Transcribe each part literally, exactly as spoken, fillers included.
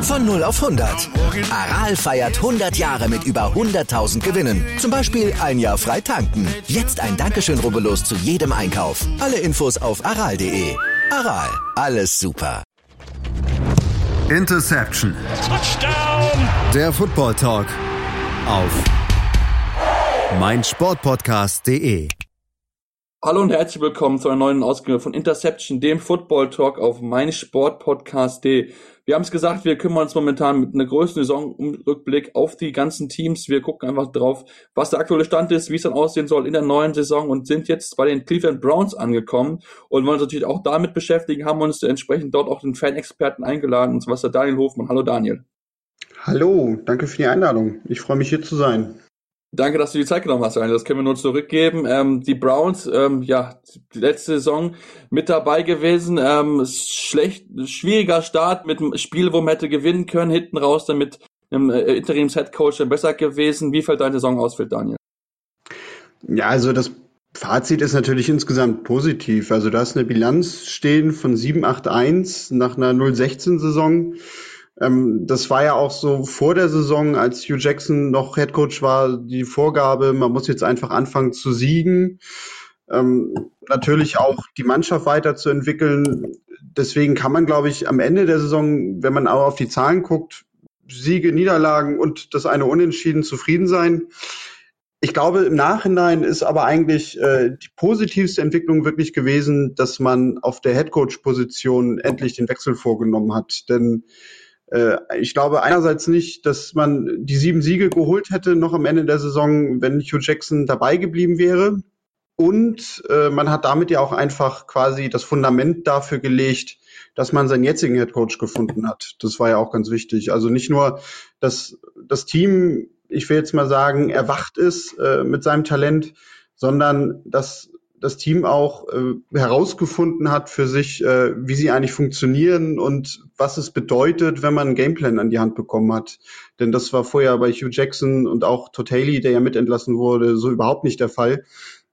Von null auf hundert. Aral feiert hundert Jahre mit über hunderttausend Gewinnen. Zum Beispiel ein Jahr frei tanken. Jetzt ein Dankeschön, rubbellos zu jedem Einkauf. Alle Infos auf aral punkt de. Aral, alles super. Interception. Touchdown. Der Football Talk auf meinsportpodcast punkt de. Hallo und herzlich willkommen zu einer neuen Ausgabe von Interception, dem Football Talk auf meinsportpodcast punkt de. Wir haben es gesagt, wir kümmern uns momentan mit einer größten Saisonrückblick auf die ganzen Teams. Wir gucken einfach drauf, was der aktuelle Stand ist, wie es dann aussehen soll in der neuen Saison und sind jetzt bei den Cleveland Browns angekommen und wollen uns natürlich auch damit beschäftigen, haben uns entsprechend dort auch den Fan-Experten eingeladen, und zwar ist der Daniel Hofmann. Hallo Daniel. Hallo, danke für die Einladung. Ich freue mich, hier zu sein. Danke, dass du die Zeit genommen hast, Daniel. Das können wir nur zurückgeben. Ähm, die Browns, ähm, ja, die letzte Saison mit dabei gewesen. Ähm, schlecht, schwieriger Start mit einem Spiel, wo man hätte gewinnen können. Hinten raus dann mit einem äh, Interims-Headcoach dann besser gewesen. Wie fällt deine Saison aus, für Daniel? Ja, also das Fazit ist natürlich insgesamt positiv. Also da ist eine Bilanz stehen von sieben acht eins nach einer null sechzehn Saison. Das war ja auch so vor der Saison, als Hugh Jackson noch Headcoach war, die Vorgabe, man muss jetzt einfach anfangen zu siegen. Ähm, natürlich auch die Mannschaft weiterzuentwickeln. Deswegen kann man, glaube ich, am Ende der Saison, wenn man auch auf die Zahlen guckt, Siege, Niederlagen und das eine Unentschieden zufrieden sein. Ich glaube, im Nachhinein ist aber eigentlich äh, die positivste Entwicklung wirklich gewesen, dass man auf der Headcoach-Position endlich den Wechsel vorgenommen hat. Denn ich glaube einerseits nicht, dass man die sieben Siege geholt hätte noch am Ende der Saison, wenn Hugh Jackson dabei geblieben wäre. Und äh, man hat damit ja auch einfach quasi das Fundament dafür gelegt, dass man seinen jetzigen Headcoach gefunden hat. Das war ja auch ganz wichtig. Also nicht nur, dass das Team, ich will jetzt mal sagen, erwacht ist äh, mit seinem Talent, sondern dass das Team auch äh, herausgefunden hat für sich, äh, wie sie eigentlich funktionieren und was es bedeutet, wenn man einen Gameplan an die Hand bekommen hat. Denn das war vorher bei Hugh Jackson und auch Todd Haley, der ja mitentlassen wurde, so überhaupt nicht der Fall.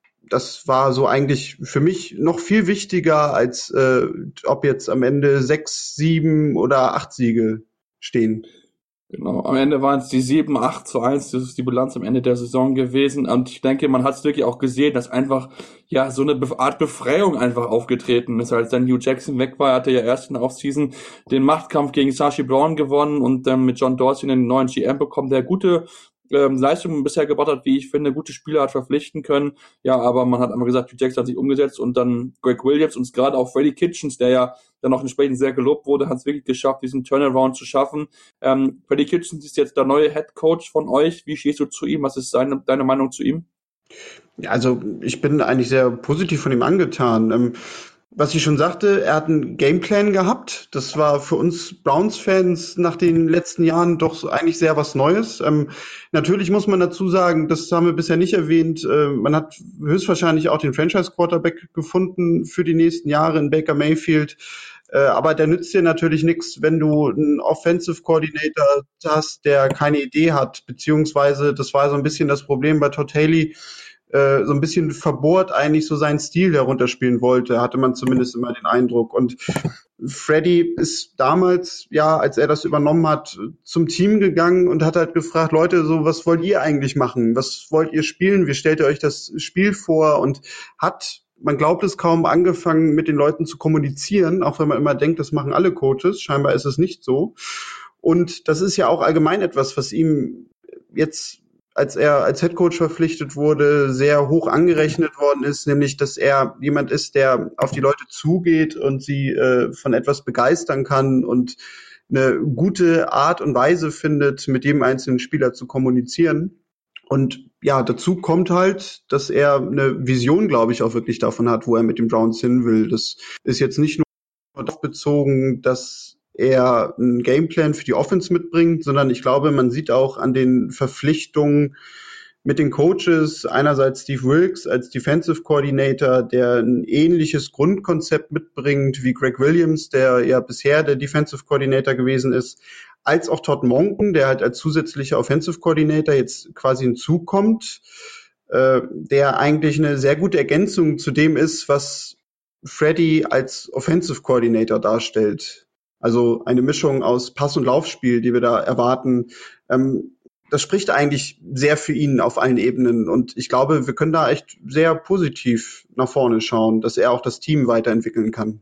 Das war so eigentlich für mich noch viel wichtiger, als äh, ob jetzt am Ende sechs, sieben oder acht Siege stehen. Genau, am Ende waren es die sieben acht zu eins, das ist die Bilanz am Ende der Saison gewesen, und ich denke, man hat es wirklich auch gesehen, dass einfach, ja, so eine Art Befreiung einfach aufgetreten ist. Als dann Hugh Jackson weg war, hatte er erst in der Offseason den Machtkampf gegen Sashi Brown gewonnen und ähm, mit John Dorsey einen neuen G M bekommen, der gute ähm, Leistungen bisher gebracht hat, wie ich finde, gute Spieler hat verpflichten können. Ja, aber man hat einfach gesagt, Hugh Jackson hat sich umgesetzt und dann Greg Williams und gerade auch Freddie Kitchens, der ja dann auch entsprechend sehr gelobt wurde, hat es wirklich geschafft, diesen Turnaround zu schaffen. Ähm, Freddie Kitchens ist jetzt der neue Head Coach von euch. Wie stehst du zu ihm? Was ist seine, deine Meinung zu ihm? Ja, also ich bin eigentlich sehr positiv von ihm angetan. Ähm, Was ich schon sagte, er hat einen Gameplan gehabt. Das war für uns Browns-Fans nach den letzten Jahren doch so eigentlich sehr was Neues. Ähm, natürlich muss man dazu sagen, das haben wir bisher nicht erwähnt, äh, man hat höchstwahrscheinlich auch den Franchise-Quarterback gefunden für die nächsten Jahre in Baker Mayfield. Äh, aber der nützt dir natürlich nichts, wenn du einen Offensive Coordinator hast, der keine Idee hat. Beziehungsweise, das war so ein bisschen das Problem bei Todd Haley, äh, so ein bisschen verbohrt eigentlich so seinen Stil, der runterspielen wollte, hatte man zumindest immer den Eindruck. Und Freddie ist damals, ja, als er das übernommen hat, zum Team gegangen und hat halt gefragt, Leute, so, was wollt ihr eigentlich machen? Was wollt ihr spielen? Wie stellt ihr euch das Spiel vor? Und hat, man glaubt es kaum, angefangen mit den Leuten zu kommunizieren, auch wenn man immer denkt, das machen alle Coaches. Scheinbar ist es nicht so. Und das ist ja auch allgemein etwas, was ihm jetzt, als er als Headcoach verpflichtet wurde, sehr hoch angerechnet worden ist, nämlich, dass er jemand ist, der auf die Leute zugeht und sie äh, von etwas begeistern kann und eine gute Art und Weise findet, mit jedem einzelnen Spieler zu kommunizieren. Und ja, dazu kommt halt, dass er eine Vision, glaube ich, auch wirklich davon hat, wo er mit den Browns hin will. Das ist jetzt nicht nur darauf bezogen, dass er einen Gameplan für die Offense mitbringt, sondern ich glaube, man sieht auch an den Verpflichtungen mit den Coaches, einerseits Steve Wilkes als Defensive Coordinator, der ein ähnliches Grundkonzept mitbringt wie Greg Williams, der ja bisher der Defensive Coordinator gewesen ist, als auch Todd Monken, der halt als zusätzlicher Offensive Coordinator jetzt quasi hinzukommt, äh, der eigentlich eine sehr gute Ergänzung zu dem ist, was Freddie als Offensive Coordinator darstellt. Also eine Mischung aus Pass- und Laufspiel, die wir da erwarten. Ähm, das spricht eigentlich sehr für ihn auf allen Ebenen. Und ich glaube, wir können da echt sehr positiv nach vorne schauen, dass er auch das Team weiterentwickeln kann.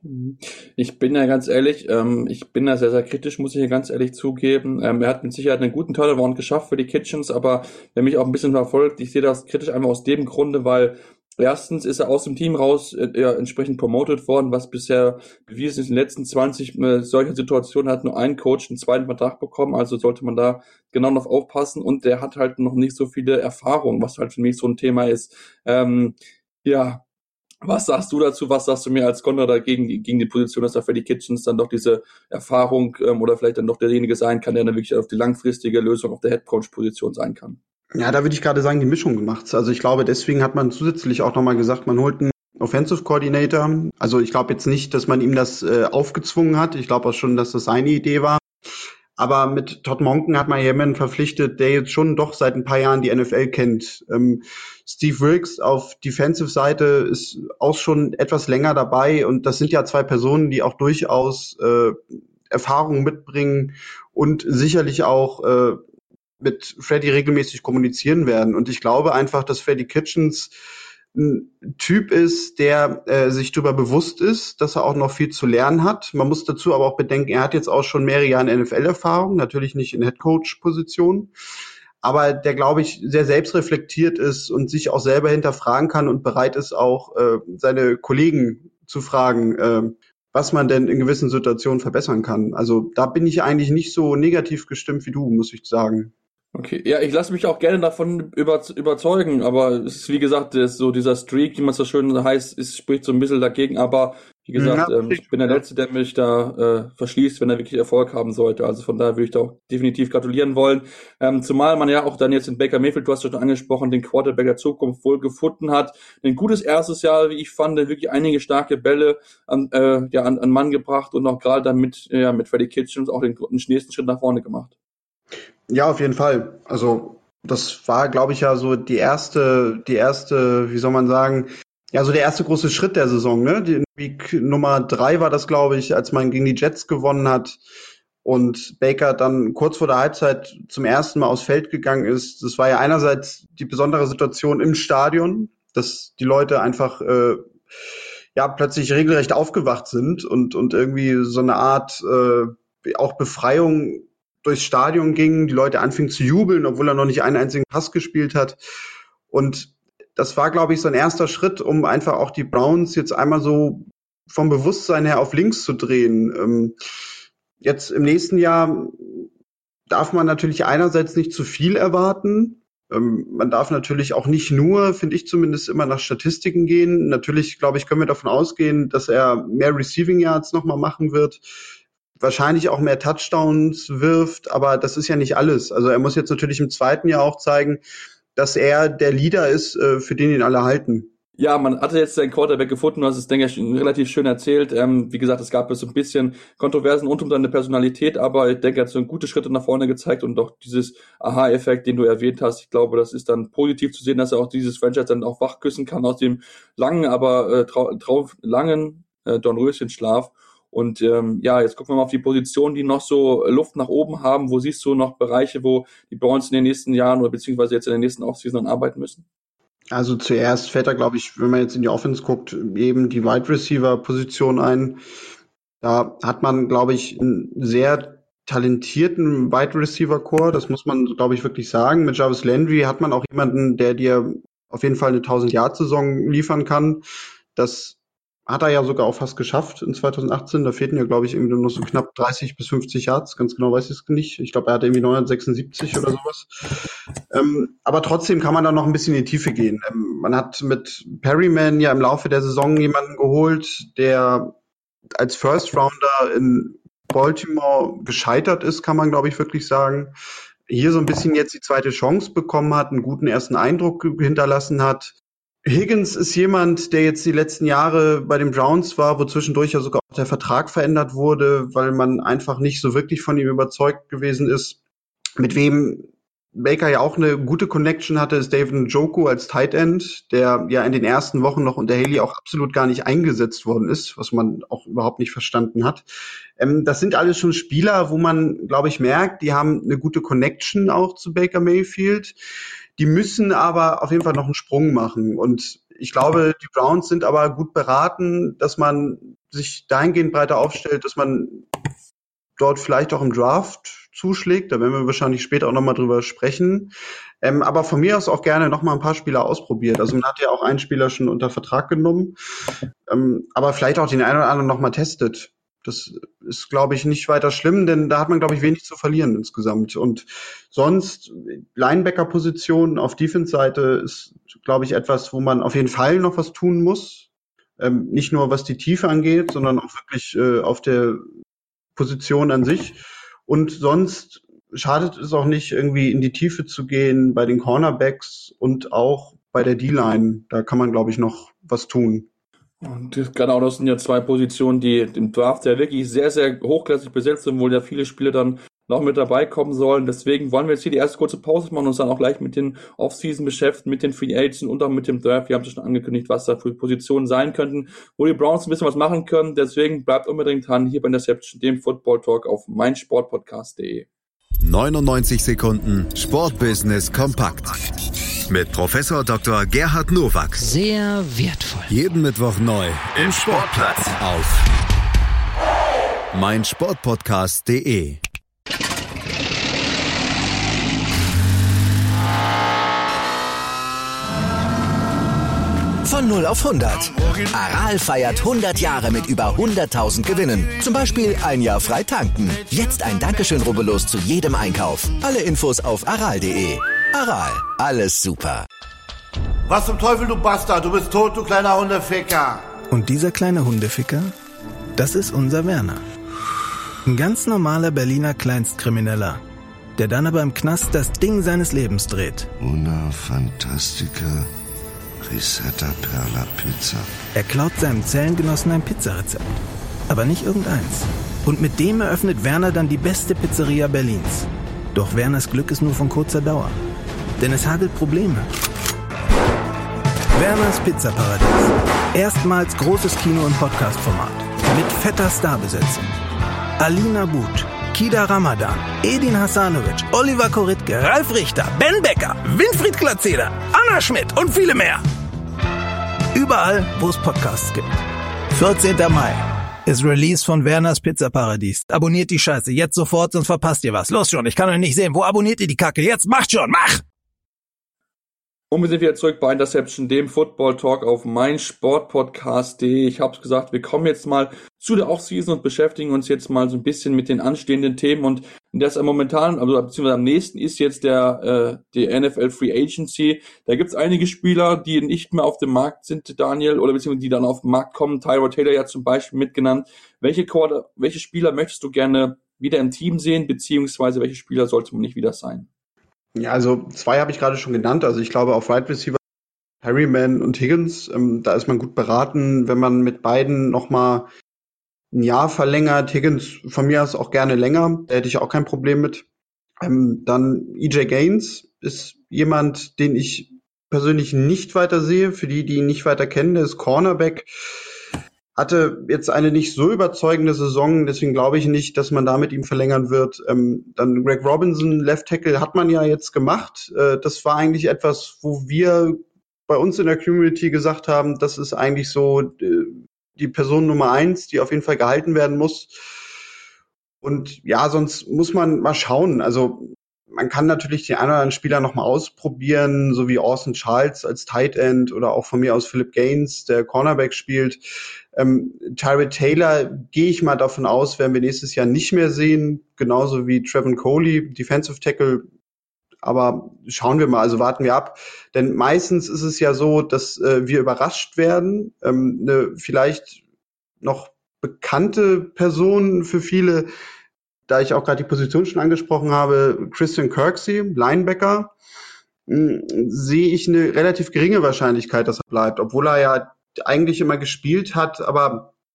Ich bin ja ganz ehrlich, ähm, ich bin da sehr, sehr kritisch, muss ich hier ganz ehrlich zugeben. Ähm, er hat mit Sicherheit einen guten Turnaround geschafft für die Kitchens, aber wer mich auch ein bisschen verfolgt, ich sehe das kritisch einfach aus dem Grunde, weil erstens ist er aus dem Team raus äh, ja, entsprechend promoted worden, was bisher bewiesen ist. In den letzten zwanzig äh, solcher Situationen hat nur ein Coach einen zweiten Vertrag bekommen, also sollte man da genau noch aufpassen. Und der hat halt noch nicht so viele Erfahrungen, was halt für mich so ein Thema ist. Ähm, ja, was sagst du dazu? Was sagst du mir als Kontra dagegen, gegen die Position, dass er für die Kitchens dann doch diese Erfahrung ähm, oder vielleicht dann doch derjenige sein kann, der dann wirklich auf die langfristige Lösung auf der Headcoach-Position sein kann? Ja, da würde ich gerade sagen, die Mischung gemacht. Also ich glaube, deswegen hat man zusätzlich auch nochmal gesagt, man holt einen Offensive Coordinator. Also ich glaube jetzt nicht, dass man ihm das äh, aufgezwungen hat. Ich glaube auch schon, dass das seine Idee war. Aber mit Todd Monken hat man jemanden verpflichtet, der jetzt schon doch seit ein paar Jahren die N F L kennt. Ähm, Steve Wilkes auf Defensive-Seite ist auch schon etwas länger dabei. Und das sind ja zwei Personen, die auch durchaus äh, Erfahrung mitbringen und sicherlich auch äh, mit Freddy regelmäßig kommunizieren werden. Und ich glaube einfach, dass Freddy Kitchens ein Typ ist, der äh, sich darüber bewusst ist, dass er auch noch viel zu lernen hat. Man muss dazu aber auch bedenken, er hat jetzt auch schon mehrere Jahre N F L-Erfahrung, natürlich nicht in Headcoach-Position, aber der, glaube ich, sehr selbstreflektiert ist und sich auch selber hinterfragen kann und bereit ist, auch äh, seine Kollegen zu fragen, äh, was man denn in gewissen Situationen verbessern kann. Also da bin ich eigentlich nicht so negativ gestimmt wie du, muss ich sagen. Okay, ja, ich lasse mich auch gerne davon über, überzeugen, aber es ist, wie gesagt, ist so dieser Streak, wie man es so schön heißt, es spricht so ein bisschen dagegen, aber wie gesagt, ja, ähm, ich bin der Letzte, der mich da äh, verschließt, wenn er wirklich Erfolg haben sollte. Also von daher würde ich da auch definitiv gratulieren wollen. Ähm, zumal man ja auch dann jetzt in Baker Mayfield, du hast schon angesprochen, den Quarterback der Zukunft wohl gefunden hat. Ein gutes erstes Jahr, wie ich fand, wirklich einige starke Bälle an, äh, ja, an, an Mann gebracht und auch gerade dann mit, ja, mit Freddy Kitchens auch den, den nächsten Schritt nach vorne gemacht. Ja, auf jeden Fall. Also das war, glaube ich, ja so die erste, die erste, wie soll man sagen, ja, so der erste große Schritt der Saison, ne? Die Week Nummer drei war das, glaube ich, als man gegen die Jets gewonnen hat und Baker dann kurz vor der Halbzeit zum ersten Mal aufs Feld gegangen ist. Das war ja einerseits die besondere Situation im Stadion, dass die Leute einfach äh, ja plötzlich regelrecht aufgewacht sind und und irgendwie so eine Art äh, auch Befreiung durchs Stadion ging, die Leute anfingen zu jubeln, obwohl er noch nicht einen einzigen Pass gespielt hat. Und das war, glaube ich, so ein erster Schritt, um einfach auch die Browns jetzt einmal so vom Bewusstsein her auf links zu drehen. Ähm, jetzt im nächsten Jahr darf man natürlich einerseits nicht zu viel erwarten. Ähm, man darf natürlich auch nicht nur, finde ich zumindest, immer nach Statistiken gehen. Natürlich, glaube ich, können wir davon ausgehen, dass er mehr Receiving Yards nochmal machen wird. Wahrscheinlich auch mehr Touchdowns wirft, aber das ist ja nicht alles. Also er muss jetzt natürlich im zweiten Jahr auch zeigen, dass er der Leader ist, äh, für den ihn alle halten. Ja, man hatte jetzt seinen Quarterback gefunden, du hast es, denke ich, relativ schön erzählt. Ähm, wie gesagt, es gab so ein bisschen Kontroversen rund um seine Personalität, aber ich denke, er hat so gute Schritte nach vorne gezeigt und doch dieses Aha-Effekt, den du erwähnt hast, ich glaube, das ist dann positiv zu sehen, dass er auch dieses Franchise dann auch wachküssen kann aus dem langen, aber äh, trau, trau langen äh, Dornröschenschlaf. Und ähm, ja, jetzt gucken wir mal auf die Positionen, die noch so Luft nach oben haben. Wo siehst du noch Bereiche, wo die Browns in den nächsten Jahren oder beziehungsweise jetzt in den nächsten Offseason arbeiten müssen? Also zuerst fällt da, glaube ich, wenn man jetzt in die Offense guckt, eben die Wide Receiver Position ein. Da hat man, glaube ich, einen sehr talentierten Wide Receiver Core. Das muss man, glaube ich, wirklich sagen. Mit Jarvis Landry hat man auch jemanden, der dir auf jeden Fall eine tausend-Yard-Saison liefern kann. Das hat er ja sogar auch fast geschafft in zwanzig achtzehn. Da fehlten ja, glaube ich, irgendwie nur so knapp dreißig bis fünfzig Yards. Ganz genau weiß ich es nicht. Ich glaube, er hatte irgendwie neunhundertsechsundsiebzig oder sowas. Ähm, aber trotzdem kann man da noch ein bisschen in die Tiefe gehen. Ähm, man hat mit Perryman ja im Laufe der Saison jemanden geholt, der als First Rounder in Baltimore gescheitert ist, kann man, glaube ich, wirklich sagen. Hier so ein bisschen jetzt die zweite Chance bekommen hat, einen guten ersten Eindruck hinterlassen hat. Higgins ist jemand, der jetzt die letzten Jahre bei den Browns war, wo zwischendurch ja sogar auch der Vertrag verändert wurde, weil man einfach nicht so wirklich von ihm überzeugt gewesen ist. Mit wem Baker ja auch eine gute Connection hatte, ist David Njoku als Tight End, der ja in den ersten Wochen noch unter Haley auch absolut gar nicht eingesetzt worden ist, was man auch überhaupt nicht verstanden hat. Ähm, das sind alles schon Spieler, wo man, glaube ich, merkt, die haben eine gute Connection auch zu Baker Mayfield. Die müssen aber auf jeden Fall noch einen Sprung machen. Und ich glaube, die Browns sind aber gut beraten, dass man sich dahingehend breiter aufstellt, dass man dort vielleicht auch im Draft zuschlägt. Da werden wir wahrscheinlich später auch nochmal drüber sprechen. Ähm, aber von mir aus auch gerne nochmal ein paar Spieler ausprobiert. Also man hat ja auch einen Spieler schon unter Vertrag genommen, ähm, aber vielleicht auch den einen oder anderen nochmal testet. Das ist, glaube ich, nicht weiter schlimm, denn da hat man, glaube ich, wenig zu verlieren insgesamt. Und sonst, Linebacker-Position auf Defense-Seite ist, glaube ich, etwas, wo man auf jeden Fall noch was tun muss. Ähm, nicht nur was die Tiefe angeht, sondern auch wirklich äh, auf der Position an sich. Und sonst schadet es auch nicht, irgendwie in die Tiefe zu gehen bei den Cornerbacks und auch bei der D-Line. Da kann man, glaube ich, noch was tun. Und genau, das sind ja zwei Positionen, die im Draft ja wirklich sehr, sehr hochklassig besetzt sind, wo ja viele Spiele dann noch mit dabei kommen sollen. Deswegen wollen wir jetzt hier die erste kurze Pause machen und uns dann auch gleich mit den Off-Season beschäftigen, mit den Free Agents und auch mit dem Draft. Wir haben schon angekündigt, was da für Positionen sein könnten, wo die Browns ein bisschen was machen können. Deswegen bleibt unbedingt dran hier bei Interception, dem Football Talk auf meinsportpodcast punkt de. neunundneunzig Sekunden Sportbusiness kompakt mit Professor Doktor Gerhard Nowak. Sehr wertvoll. Jeden Mittwoch neu im Sportplatz auf meinsportpodcast punkt de. Von null auf hundert. Aral feiert hundert Jahre mit über hunderttausend Gewinnen. Zum Beispiel ein Jahr frei tanken. Jetzt ein Dankeschön, rubbellos zu jedem Einkauf. Alle Infos auf aral punkt de. Aral, alles super. Was zum Teufel, du Bastard? Du bist tot, du kleiner Hundeficker. Und dieser kleine Hundeficker, das ist unser Werner. Ein ganz normaler Berliner Kleinstkrimineller, der dann aber im Knast das Ding seines Lebens dreht. Una Fantastica Risetta Perla Pizza. Er klaut seinem Zellengenossen ein Pizzarezept. Aber nicht irgendeins. Und mit dem eröffnet Werner dann die beste Pizzeria Berlins. Doch Werners Glück ist nur von kurzer Dauer. Denn es hagelt Probleme. Werners Pizzaparadies. Erstmals großes Kino- und Podcast-Format. Mit fetter Starbesetzung. Alina But, Kida Ramadan, Edin Hasanovic, Oliver Koritke, Ralf Richter, Ben Becker, Winfried Glatzeder, Anna Schmidt und viele mehr. Überall, wo es Podcasts gibt. vierzehnten Mai ist Release von Werners Pizzaparadies. Abonniert die Scheiße jetzt sofort, sonst verpasst ihr was. Los schon, ich kann euch nicht sehen. Wo abonniert ihr die Kacke? Jetzt macht schon, mach! Und wir sind wieder zurück bei Interception, dem Football Talk auf meinsportpodcast punkt de. Ich hab's gesagt, wir kommen jetzt mal zu der Offseason und beschäftigen uns jetzt mal so ein bisschen mit den anstehenden Themen. Und das momentan, also beziehungsweise am nächsten ist jetzt der äh, die N F L Free Agency. Da gibt's einige Spieler, die nicht mehr auf dem Markt sind, Daniel, oder beziehungsweise die dann auf den Markt kommen. Tyrod Taylor ja zum Beispiel mitgenannt. Welche Quarter, welche Spieler möchtest du gerne wieder im Team sehen, beziehungsweise welche Spieler sollte man nicht wieder sein? Ja, also zwei habe ich gerade schon genannt. Also ich glaube auf Wide Receiver Harryman und Higgins, ähm, da ist man gut beraten, wenn man mit beiden nochmal ein Jahr verlängert. Higgins von mir aus auch gerne länger, da hätte ich auch kein Problem mit. Ähm, dann E J Gaines ist jemand, den ich persönlich nicht weiter sehe. Für die, die ihn nicht weiter kennen, der ist Cornerback. Hatte jetzt eine nicht so überzeugende Saison, deswegen glaube ich nicht, dass man da mit ihm verlängern wird. Ähm, dann Greg Robinson, Left Tackle, hat man ja jetzt gemacht. Äh, das war eigentlich etwas, wo wir bei uns in der Community gesagt haben, das ist eigentlich so äh, die Person Nummer eins, die auf jeden Fall gehalten werden muss. Und ja, sonst muss man mal schauen. Also man kann natürlich den einen oder anderen Spieler nochmal ausprobieren, so wie Austin Charles als Tight End oder auch von mir aus Philip Gaines, der Cornerback spielt. Ähm, Tyrod Taylor gehe ich mal davon aus, werden wir nächstes Jahr nicht mehr sehen, genauso wie Trevin Coley, Defensive Tackle. Aber schauen wir mal, also warten wir ab. Denn meistens ist es ja so, dass äh, wir überrascht werden. Ähm, eine vielleicht noch bekannte Person für viele, da ich auch gerade die Position schon angesprochen habe, Christian Kirksey, Linebacker, mh, sehe ich eine relativ geringe Wahrscheinlichkeit, dass er bleibt, obwohl er ja eigentlich immer gespielt hat, aber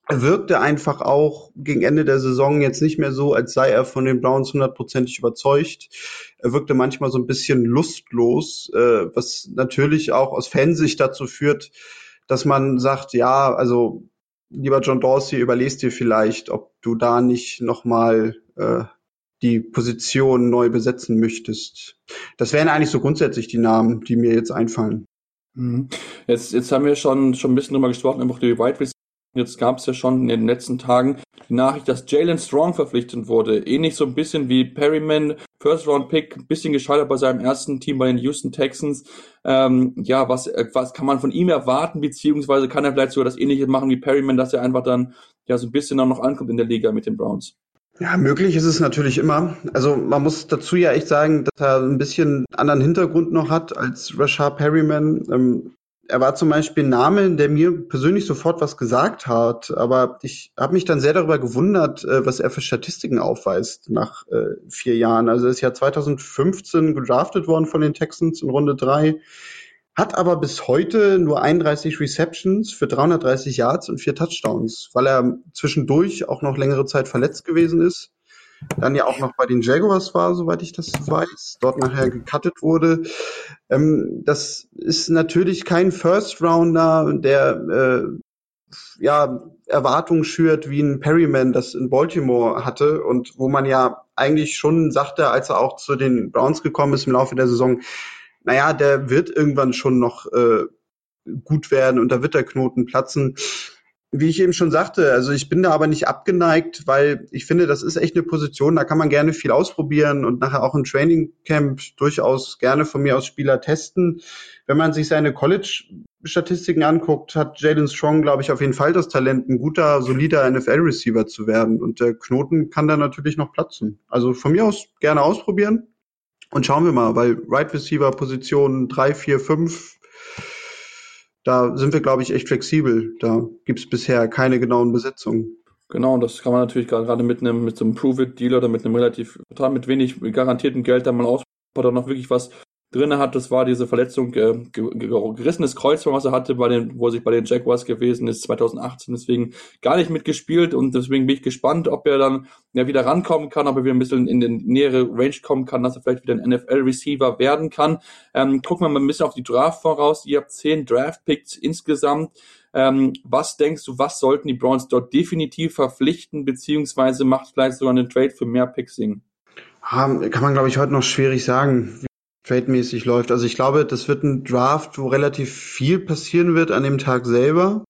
er wirkte einfach auch gegen Ende der Saison jetzt nicht mehr so, als sei er von den Browns hundertprozentig überzeugt. Er wirkte manchmal so ein bisschen lustlos, äh, was natürlich auch aus Fansicht dazu führt, dass man sagt, ja, also lieber John Dorsey, überlegst dir vielleicht, ob du da nicht nochmal äh, die Position neu besetzen möchtest. Das wären eigentlich so grundsätzlich die Namen, die mir jetzt einfallen. Mhm. Jetzt, jetzt haben wir schon, schon ein bisschen drüber gesprochen, einfach die Wide Receiver. Jetzt gab es ja schon in den letzten Tagen die Nachricht, dass Jalen Strong verpflichtet wurde. Ähnlich so ein bisschen wie Perryman, First-Round-Pick, ein bisschen gescheitert bei seinem ersten Team bei den Houston Texans. Ähm, ja, was, was kann man von ihm erwarten, beziehungsweise kann er vielleicht sogar das Ähnliche machen wie Perryman, dass er einfach dann ja so ein bisschen dann noch ankommt in der Liga mit den Browns? Ja, möglich ist es natürlich immer. Also man muss dazu ja echt sagen, dass er ein bisschen anderen Hintergrund noch hat als Rashard Perryman. Ähm, Er war zum Beispiel ein Name, der mir persönlich sofort was gesagt hat, aber ich habe mich dann sehr darüber gewundert, was er für Statistiken aufweist nach äh, vier Jahren. Also er ist ja zweitausendfünfzehn gedraftet worden von den Texans in Runde drei, hat aber bis heute nur einunddreißig Receptions für dreihundertdreißig Yards und vier Touchdowns, weil er zwischendurch auch noch längere Zeit verletzt gewesen ist. Dann ja auch noch bei den Jaguars war, soweit ich das weiß, dort nachher gecuttet wurde. Ähm, das ist natürlich kein First-Rounder, der äh, ja Erwartungen schürt, wie ein Perryman das in Baltimore hatte und wo man ja eigentlich schon sagte, als er auch zu den Browns gekommen ist im Laufe der Saison, naja, der wird irgendwann schon noch äh, gut werden und da wird der Knoten platzen. Wie ich eben schon sagte, also ich bin da aber nicht abgeneigt, weil ich finde, das ist echt eine Position, da kann man gerne viel ausprobieren und nachher auch im Training Camp durchaus gerne von mir aus Spieler testen. Wenn man sich seine College-Statistiken anguckt, hat Jalen Strong, glaube ich, auf jeden Fall das Talent, ein guter, solider N F L-Receiver zu werden und der Knoten kann da natürlich noch platzen. Also von mir aus gerne ausprobieren und schauen wir mal, weil Right Receiver Position drei, vier, fünf, da sind wir, glaube ich, echt flexibel. Da gibt es bisher keine genauen Besetzungen. Genau, und das kann man natürlich gerade mit einem mit so einem Prove-It-Deal oder mit einem relativ, total mit wenig garantiertem Geld dann mal ausprobieren, ob er noch wirklich was drin hat. Das war diese Verletzung, äh, gerissenes Kreuzband, was er hatte, bei den, wo er sich bei den Jaguars gewesen ist, zweitausendachtzehn, deswegen gar nicht mitgespielt und deswegen bin ich gespannt, ob er dann ja wieder rankommen kann, ob er wieder ein bisschen in den nähere Range kommen kann, dass er vielleicht wieder ein N F L-Receiver werden kann. Ähm, gucken wir mal ein bisschen auf die Draft voraus. Ihr habt zehn Draft-Picks insgesamt. Ähm, was denkst du, was sollten die Browns dort definitiv verpflichten, beziehungsweise macht vielleicht sogar einen Trade für mehr Picks Sinn? Kann man, glaube ich, heute noch schwierig sagen, wie trademäßig läuft. Also ich glaube, das wird ein Draft, wo relativ viel passieren wird an dem Tag selber.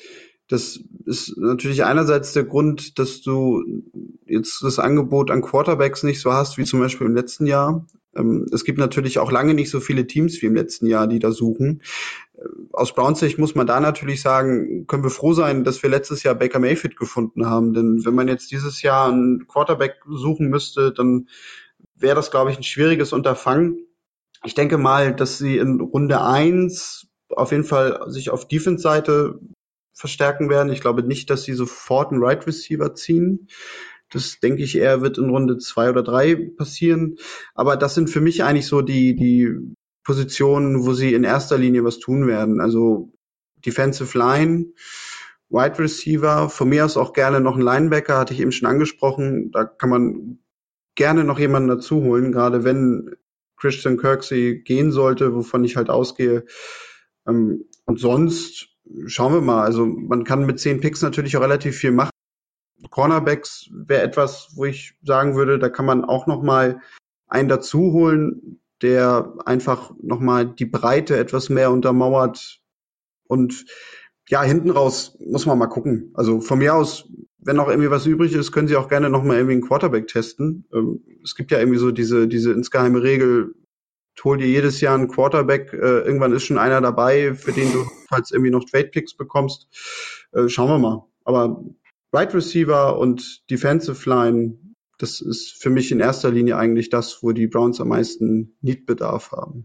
Das ist natürlich einerseits der Grund, dass du jetzt das Angebot an Quarterbacks nicht so hast wie zum Beispiel im letzten Jahr. Es gibt natürlich auch lange nicht so viele Teams wie im letzten Jahr, die da suchen. Aus Browns Sicht muss man da natürlich sagen, können wir froh sein, dass wir letztes Jahr Baker Mayfield gefunden haben. Denn wenn man jetzt dieses Jahr einen Quarterback suchen müsste, dann wäre das, glaube ich, ein schwieriges Unterfangen. Ich denke mal, dass sie in Runde eins auf jeden Fall sich auf Defense-Seite verstärken werden. Ich glaube nicht, dass sie sofort einen Right Receiver ziehen. Das denke ich eher wird in Runde zwei oder drei passieren. Aber das sind für mich eigentlich so die, die Positionen, wo sie in erster Linie was tun werden. Also Defensive Line, Wide Receiver, von mir aus auch gerne noch ein Linebacker, hatte ich eben schon angesprochen. Da kann man gerne noch jemanden dazu holen, gerade wenn Christian Kirksey gehen sollte, wovon ich halt ausgehe. Und sonst schauen wir mal. Also man kann mit zehn Picks natürlich auch relativ viel machen. Cornerbacks wäre etwas, wo ich sagen würde, da kann man auch noch mal einen dazu holen, der einfach noch mal die Breite etwas mehr untermauert. Und ja, hinten raus muss man mal gucken. Also von mir aus, wenn noch irgendwie was übrig ist, können Sie auch gerne noch mal irgendwie einen Quarterback testen. Ähm, es gibt ja irgendwie so diese diese insgeheime Regel, hol dir jedes Jahr einen Quarterback, äh, irgendwann ist schon einer dabei, für den du falls irgendwie noch Trade-Picks bekommst. Äh, schauen wir mal. Aber Right Receiver und Defensive Line, das ist für mich in erster Linie eigentlich das, wo die Browns am meisten Need-Bedarf haben.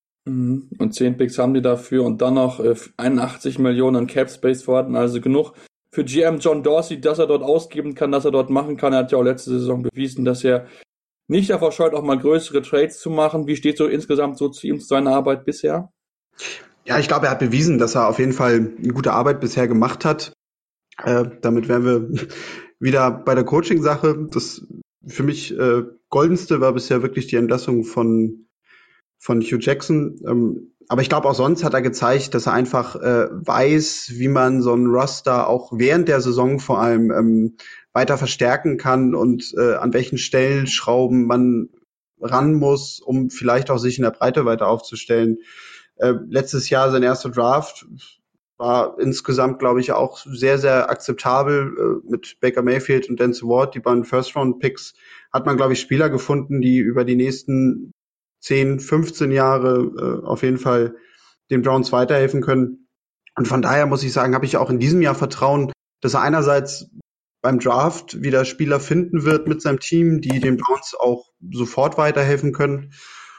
Und zehn Picks haben die dafür und dann noch äh, einundachtzig Millionen an Cap Space vorhanden, also genug für G M John Dorsey, dass er dort ausgeben kann, dass er dort machen kann. Er hat ja auch letzte Saison bewiesen, dass er nicht davor scheut, auch mal größere Trades zu machen. Wie steht so insgesamt so zu ihm, zu seiner Arbeit bisher? Ja, ich glaube, er hat bewiesen, dass er auf jeden Fall eine gute Arbeit bisher gemacht hat. Äh, damit wären wir wieder bei der Coaching-Sache. Das für mich äh, goldenste war bisher wirklich die Entlassung von von Hugh Jackson. Ähm, aber ich glaube auch sonst hat er gezeigt, dass er einfach äh, weiß, wie man so einen Roster auch während der Saison vor allem ähm, weiter verstärken kann und äh, an welchen Stellschrauben man ran muss, um vielleicht auch sich in der Breite weiter aufzustellen. Äh, letztes Jahr sein erster Draft war insgesamt, glaube ich, auch sehr, sehr akzeptabel äh, mit Baker Mayfield und Denzel Ward. Die beiden First-Round-Picks hat man, glaube ich, Spieler gefunden, die über die nächsten zehn, fünfzehn Jahre äh, auf jeden Fall den Browns weiterhelfen können. Und von daher muss ich sagen, habe ich auch in diesem Jahr Vertrauen, dass er einerseits beim Draft wieder Spieler finden wird mit seinem Team, die den Browns auch sofort weiterhelfen können.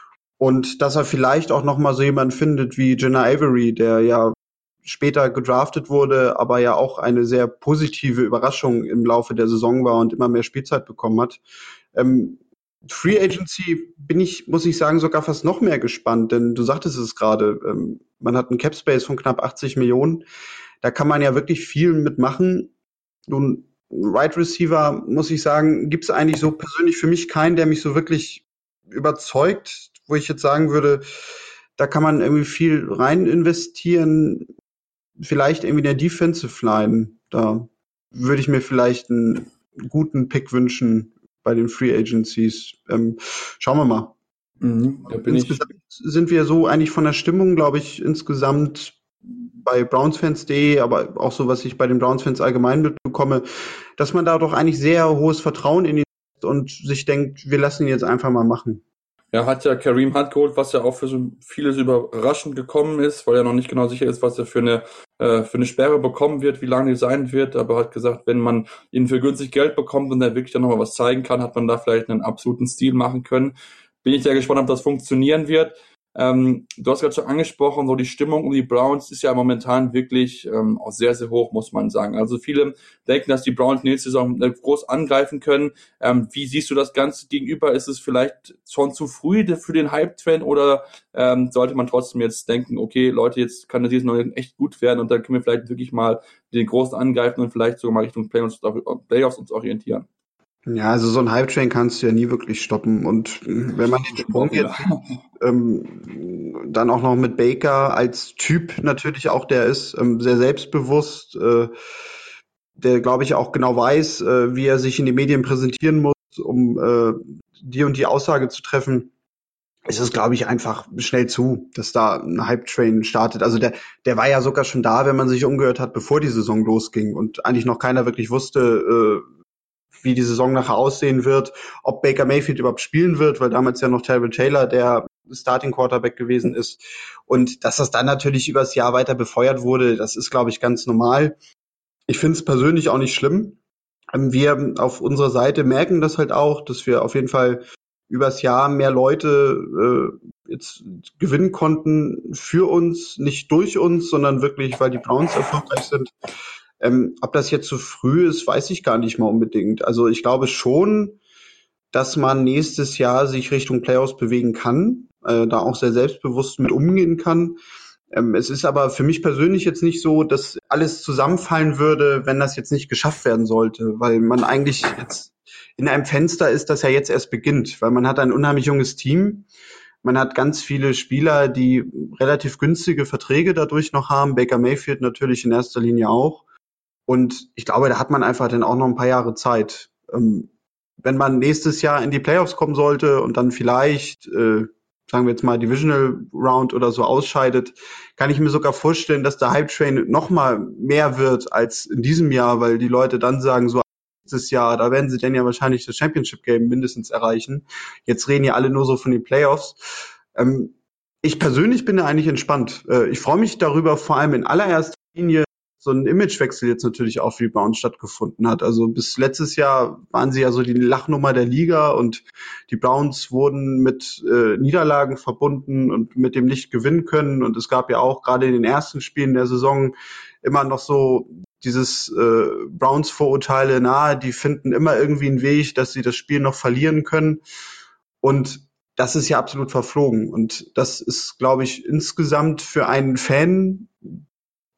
Und dass er vielleicht auch noch mal so jemanden findet wie Jenna Avery, der ja später gedraftet wurde, aber ja auch eine sehr positive Überraschung im Laufe der Saison war und immer mehr Spielzeit bekommen hat. Ähm, Free Agency bin ich, muss ich sagen, sogar fast noch mehr gespannt, denn du sagtest es gerade, ähm, man hat einen Cap Space von knapp achtzig Millionen. Da kann man ja wirklich viel mitmachen. Nun, Wide Receiver, muss ich sagen, gibt es eigentlich so persönlich für mich keinen, der mich so wirklich überzeugt, wo ich jetzt sagen würde, da kann man irgendwie viel rein investieren. Vielleicht irgendwie der Defensive Line, da würde ich mir vielleicht einen guten Pick wünschen bei den Free Agencies. Ähm, schauen wir mal. Mhm, da bin insgesamt ich sind wir so eigentlich von der Stimmung, glaube ich, insgesamt bei Brownsfans punkt de, aber auch so, was ich bei den Brownsfans allgemein mitbekomme, dass man da doch eigentlich sehr hohes Vertrauen in ihn hat und sich denkt, wir lassen ihn jetzt einfach mal machen. Er hat ja Kareem Hunt geholt, was ja auch für so vieles überraschend gekommen ist, weil er noch nicht genau sicher ist, was er für eine äh, für eine Sperre bekommen wird, wie lange die sein wird. Aber hat gesagt, wenn man ihn für günstig Geld bekommt und er wirklich dann nochmal was zeigen kann, hat man da vielleicht einen absoluten Stil machen können. Bin ich sehr gespannt, ob das funktionieren wird. Ähm, du hast gerade schon angesprochen, so die Stimmung um die Browns ist ja momentan wirklich ähm, auch sehr, sehr hoch, muss man sagen. Also viele denken, dass die Browns nächste Saison groß angreifen können. Ähm, wie siehst du das Ganze gegenüber? Ist es vielleicht schon zu früh für den Hype-Train oder ähm, sollte man trotzdem jetzt denken, okay, Leute, jetzt kann das Saison echt gut werden und dann können wir vielleicht wirklich mal den Großen angreifen und vielleicht sogar mal Richtung Playoffs, Playoffs uns orientieren? Ja, also so ein Hype-Train kannst du ja nie wirklich stoppen. Und wenn man den Sprung jetzt ähm, dann auch noch mit Baker als Typ natürlich auch, der ist ähm, sehr selbstbewusst, äh, der, glaube ich, auch genau weiß, äh, wie er sich in den Medien präsentieren muss, um äh, die und die Aussage zu treffen. Es ist, glaube ich, einfach schnell zu, dass da ein Hype-Train startet. Also der, der war ja sogar schon da, wenn man sich umgehört hat, bevor die Saison losging und eigentlich noch keiner wirklich wusste, äh, wie die Saison nachher aussehen wird, ob Baker Mayfield überhaupt spielen wird, weil damals ja noch Tyrod Taylor der Starting Quarterback gewesen ist. Und dass das dann natürlich übers Jahr weiter befeuert wurde, das ist, glaube ich, ganz normal. Ich finde es persönlich auch nicht schlimm. Wir auf unserer Seite merken das halt auch, dass wir auf jeden Fall übers Jahr mehr Leute äh, jetzt gewinnen konnten für uns, nicht durch uns, sondern wirklich, weil die Browns erfolgreich sind. Ähm, ob das jetzt zu früh ist, weiß ich gar nicht mal unbedingt. Also ich glaube schon, dass man nächstes Jahr sich Richtung Playoffs bewegen kann, äh, da auch sehr selbstbewusst mit umgehen kann. Ähm, es ist aber für mich persönlich jetzt nicht so, dass alles zusammenfallen würde, wenn das jetzt nicht geschafft werden sollte, weil man eigentlich jetzt in einem Fenster ist, das ja jetzt erst beginnt, weil man hat ein unheimlich junges Team. Man hat ganz viele Spieler, die relativ günstige Verträge dadurch noch haben. Baker Mayfield natürlich in erster Linie auch. Und ich glaube, da hat man einfach dann auch noch ein paar Jahre Zeit. Ähm, wenn man nächstes Jahr in die Playoffs kommen sollte und dann vielleicht, äh, sagen wir jetzt mal, Divisional Round oder so ausscheidet, kann ich mir sogar vorstellen, dass der Hype-Train noch mal mehr wird als in diesem Jahr, weil die Leute dann sagen, so nächstes Jahr, da werden sie dann ja wahrscheinlich das Championship-Game mindestens erreichen. Jetzt reden ja alle nur so von den Playoffs. Ähm, ich persönlich bin da eigentlich entspannt. Äh, ich freue mich darüber, vor allem in allererster Linie, so ein Imagewechsel jetzt natürlich auch für die Browns stattgefunden hat. Also bis letztes Jahr waren sie ja so die Lachnummer der Liga und die Browns wurden mit äh, Niederlagen verbunden und mit dem nicht gewinnen können. Und es gab ja auch gerade in den ersten Spielen der Saison immer noch so dieses äh, Browns-Vorurteile nahe, die finden immer irgendwie einen Weg, dass sie das Spiel noch verlieren können. Und das ist ja absolut verflogen. Und das ist, glaube ich, insgesamt für einen Fan,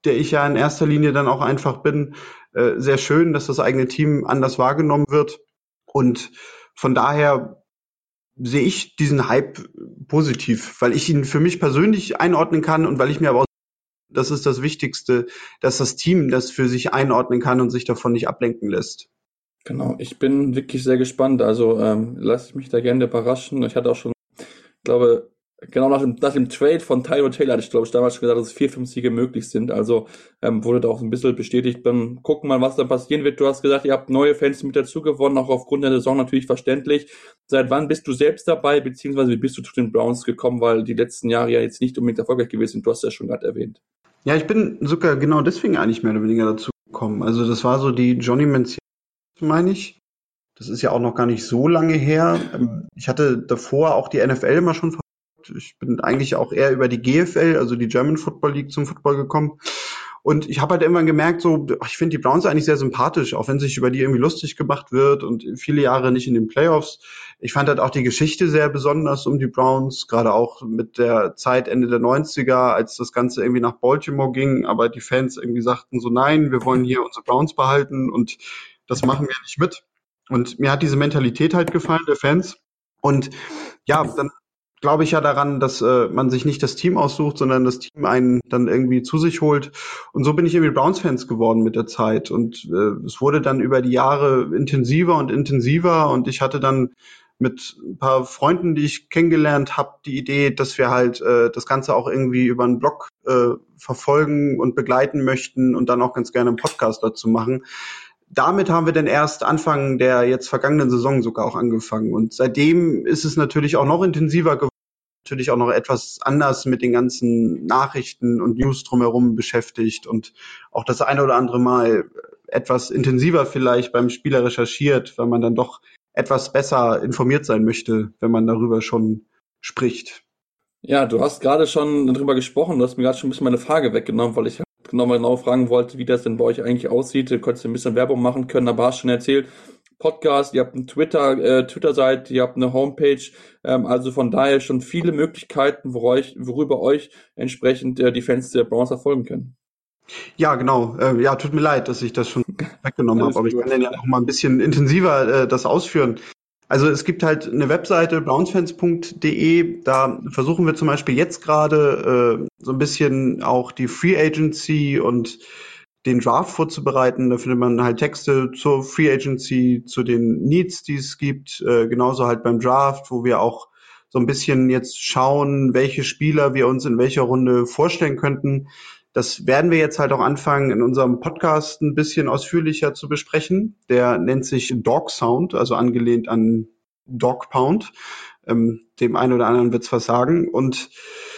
der ich ja in erster Linie dann auch einfach bin, äh, sehr schön, dass das eigene Team anders wahrgenommen wird. Und von daher sehe ich diesen Hype positiv, weil ich ihn für mich persönlich einordnen kann und weil ich mir aber auch, das ist das Wichtigste, dass das Team das für sich einordnen kann und sich davon nicht ablenken lässt. Genau, ich bin wirklich sehr gespannt. Also ähm, lasse ich mich da gerne überraschen. Ich hatte auch schon, glaube genau nach dem, nach dem Trade von Tyrod Taylor hatte ich, glaube ich, damals schon gesagt, dass vier, fünf Siege möglich sind. Also ähm, wurde da auch ein bisschen bestätigt. Dann gucken wir mal, was da passieren wird. Du hast gesagt, ihr habt neue Fans mit dazu gewonnen, auch aufgrund der Saison natürlich verständlich. Seit wann bist du selbst dabei, beziehungsweise wie bist du zu den Browns gekommen, weil die letzten Jahre ja jetzt nicht unbedingt erfolgreich gewesen sind. Du hast ja schon gerade erwähnt. Ja, ich bin sogar genau deswegen eigentlich mehr oder weniger dazu gekommen. Also das war so die Johnny Manziel, meine ich. Das ist ja auch noch gar nicht so lange her. Ich hatte davor auch die N F L immer schon verfolgt. Ich bin eigentlich auch eher über die G F L, also die German Football League, zum Football gekommen. Und ich habe halt irgendwann gemerkt, so, ich finde die Browns eigentlich sehr sympathisch, auch wenn sich über die irgendwie lustig gemacht wird und viele Jahre nicht in den Playoffs. Ich fand halt auch die Geschichte sehr besonders um die Browns, gerade auch mit der Zeit Ende der neunziger, als das Ganze irgendwie nach Baltimore ging, aber die Fans irgendwie sagten so, nein, wir wollen hier unsere Browns behalten und das machen wir nicht mit. Und mir hat diese Mentalität halt gefallen, der Fans. Und ja, dann glaube ich ja daran, dass äh, man sich nicht das Team aussucht, sondern das Team einen dann irgendwie zu sich holt. Und so bin ich irgendwie Browns-Fans geworden mit der Zeit. Und äh, es wurde dann über die Jahre intensiver und intensiver. Und ich hatte dann mit ein paar Freunden, die ich kennengelernt habe, die Idee, dass wir halt äh, das Ganze auch irgendwie über einen Blog äh, verfolgen und begleiten möchten und dann auch ganz gerne einen Podcast dazu machen. Damit haben wir dann erst Anfang der jetzt vergangenen Saison sogar auch angefangen. Und seitdem ist es natürlich auch noch intensiver geworden, natürlich auch noch etwas anders mit den ganzen Nachrichten und News drumherum beschäftigt und auch das eine oder andere Mal etwas intensiver vielleicht beim Spieler recherchiert, weil man dann doch etwas besser informiert sein möchte, wenn man darüber schon spricht. Ja, du hast gerade schon darüber gesprochen, du hast mir gerade schon ein bisschen meine Frage weggenommen, weil ich genau mal genau fragen wollte, wie das denn bei euch eigentlich aussieht. Du könntest ein bisschen Werbung machen können, aber hast schon erzählt, Podcast, ihr habt eine Twitter, äh, Twitter-Seite, ihr habt eine Homepage, ähm, also von daher schon viele Möglichkeiten, worüber euch, worüber euch entsprechend äh, die Fans der Browns verfolgen können. Ja, genau. Äh, ja, tut mir leid, dass ich das schon weggenommen habe, aber ich kann dann ja noch mal ein bisschen intensiver äh, das ausführen. Also es gibt halt eine Webseite, brownsfans punkt de, da versuchen wir zum Beispiel jetzt gerade äh, so ein bisschen auch die Free Agency und den Draft vorzubereiten. Da findet man halt Texte zur Free Agency, zu den Needs, die es gibt, äh, genauso halt beim Draft, wo wir auch so ein bisschen jetzt schauen, welche Spieler wir uns in welcher Runde vorstellen könnten. Das werden wir jetzt halt auch anfangen, in unserem Podcast ein bisschen ausführlicher zu besprechen. Der nennt sich Dog Sound, also angelehnt an Dog Pound. Ähm, dem einen oder anderen wird's was sagen. Und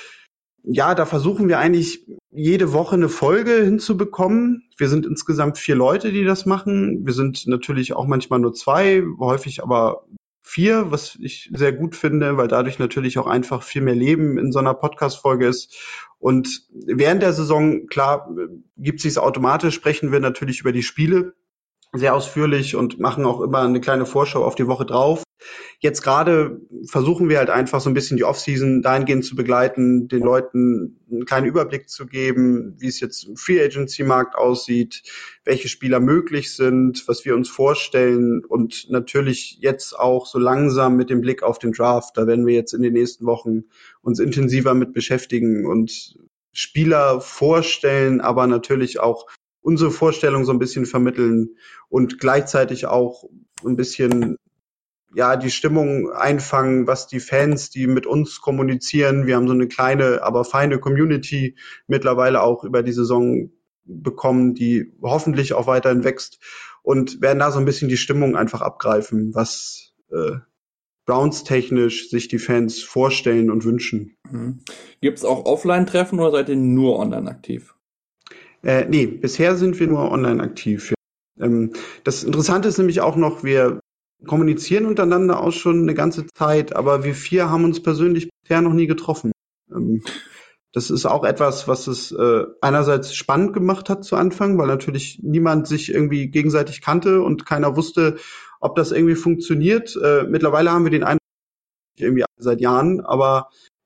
ja, da versuchen wir eigentlich jede Woche eine Folge hinzubekommen. Wir sind insgesamt vier Leute, die das machen. Wir sind natürlich auch manchmal nur zwei, häufig aber vier, was ich sehr gut finde, weil dadurch natürlich auch einfach viel mehr Leben in so einer Podcast-Folge ist. Und während der Saison, klar, gibt sich's automatisch, sprechen wir natürlich über die Spiele sehr ausführlich und machen auch immer eine kleine Vorschau auf die Woche drauf. Jetzt gerade versuchen wir halt einfach so ein bisschen die Offseason dahingehend zu begleiten, den Leuten einen kleinen Überblick zu geben, wie es jetzt im Free Agency Markt aussieht, welche Spieler möglich sind, was wir uns vorstellen und natürlich jetzt auch so langsam mit dem Blick auf den Draft. Da werden wir jetzt in den nächsten Wochen uns intensiver mit beschäftigen und Spieler vorstellen, aber natürlich auch unsere Vorstellung so ein bisschen vermitteln und gleichzeitig auch ein bisschen ja die Stimmung einfangen, was die Fans, die mit uns kommunizieren. Wir haben so eine kleine, aber feine Community mittlerweile auch über die Saison bekommen, die hoffentlich auch weiterhin wächst und werden da so ein bisschen die Stimmung einfach abgreifen, was äh, Browns-technisch sich die Fans vorstellen und wünschen. Mhm. Gibt es auch Offline-Treffen oder seid ihr nur online aktiv? Äh, nee, bisher sind wir nur online aktiv. Ja. Ähm, das Interessante ist nämlich auch noch, wir kommunizieren untereinander auch schon eine ganze Zeit, aber wir vier haben uns persönlich bisher noch nie getroffen. Ähm, das ist auch etwas, was es äh, einerseits spannend gemacht hat zu Anfang, weil natürlich niemand sich irgendwie gegenseitig kannte und keiner wusste, ob das irgendwie funktioniert. Äh, mittlerweile haben wir den Eindruck, irgendwie seit Jahren, aber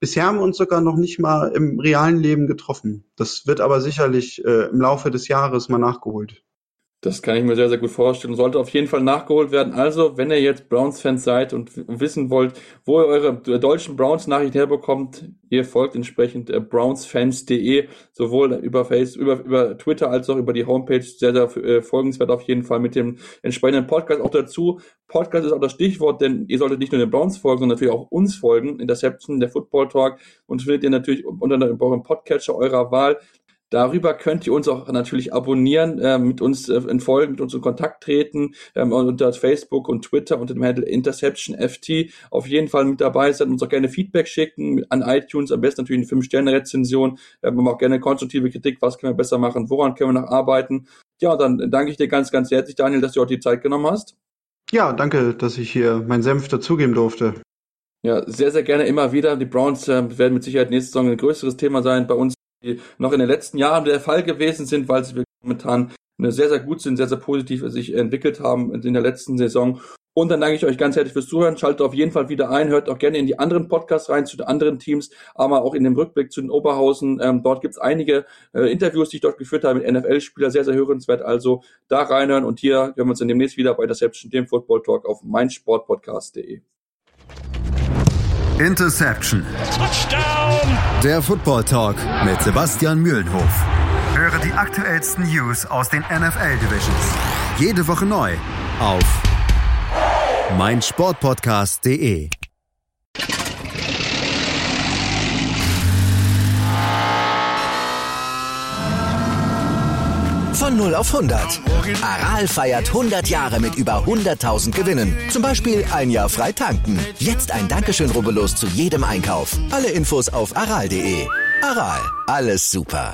Bisher haben wir uns sogar noch nicht mal im realen Leben getroffen. Das wird aber sicherlich äh, im Laufe des Jahres mal nachgeholt. Das kann ich mir sehr, sehr gut vorstellen. Sollte auf jeden Fall nachgeholt werden. Also, wenn ihr jetzt Browns-Fans seid und w- wissen wollt, wo ihr eure deutschen Browns-Nachrichten herbekommt, ihr folgt entsprechend äh, brownsfans punkt de, sowohl über Facebook, über, über Twitter als auch über die Homepage. Sehr, sehr äh, folgenswert auf jeden Fall mit dem entsprechenden Podcast auch dazu. Podcast ist auch das Stichwort, denn ihr solltet nicht nur den Browns folgen, sondern natürlich auch uns folgen. Interception, der Football Talk. Und findet ihr natürlich unter eurem Podcatcher eurer Wahl. Darüber könnt ihr uns auch natürlich abonnieren, äh, mit uns äh, in Folgen, mit uns in Kontakt treten, ähm, unter Facebook und Twitter unter dem Handle Interception F T. Auf jeden Fall mit dabei sein, uns auch gerne Feedback schicken an iTunes, am besten natürlich eine fünf Sterne Rezension, ähm, aber auch gerne konstruktive Kritik, was können wir besser machen, woran können wir noch arbeiten. Ja, und dann danke ich dir ganz, ganz herzlich, Daniel, dass du heute die Zeit genommen hast. Ja, danke, dass ich hier meinen Senf dazugeben durfte. Ja, sehr, sehr gerne immer wieder. Die Browns äh, werden mit Sicherheit nächste Saison ein größeres Thema sein bei uns, die noch in den letzten Jahren der Fall gewesen sind, weil sie momentan sehr, sehr gut sind, sehr, sehr positiv sich entwickelt haben in der letzten Saison. Und dann danke ich euch ganz herzlich fürs Zuhören. Schaltet auf jeden Fall wieder ein, hört auch gerne in die anderen Podcasts rein, zu den anderen Teams, aber auch in dem Rückblick zu den Oberhausen. Ähm, dort gibt es einige äh, Interviews, die ich dort geführt habe mit N F L-Spielern, sehr, sehr hörenswert. Also da reinhören und hier hören wir uns dann demnächst wieder bei Interception, dem Football Talk auf meinsportpodcast punkt de. Interception. Touchdown! Der Football Talk mit Sebastian Mühlenhof. Höre die aktuellsten News aus den N F L-Divisions. Jede Woche neu auf meinsportpodcast punkt de. Von null auf hundert. Aral feiert hundert Jahre mit über hunderttausend Gewinnen. Zum Beispiel ein Jahr frei tanken. Jetzt ein Dankeschön, rubbellos zu jedem Einkauf. Alle Infos auf aral punkt de. Aral, alles super.